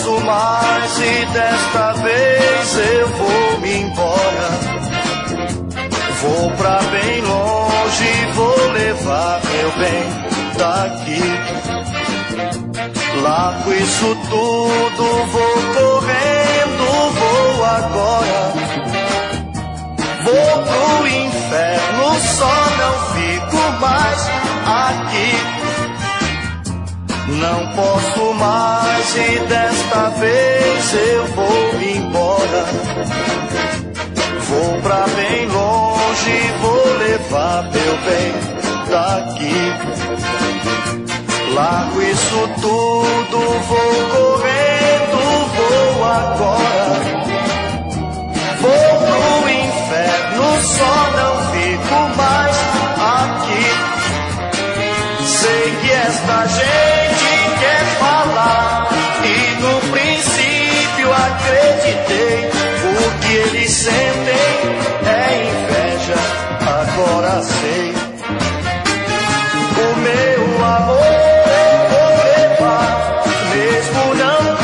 posso mais e desta vez eu vou me embora. Vou pra bem longe, vou levar meu bem daqui. Largo isso tudo, vou correndo, vou agora. Vou pro inferno, só não fico mais aqui. Não posso mais e desta vez eu vou me embora. Vou pra bem longe, vou levar meu bem daqui. Largo isso tudo, vou correndo, vou agora. Vou pro inferno, só não fico mais aqui. Sei que esta gente quer falar e no princípio acreditei. O que eles sentem é inveja, agora sei. O meu amor eu vou levar, mesmo não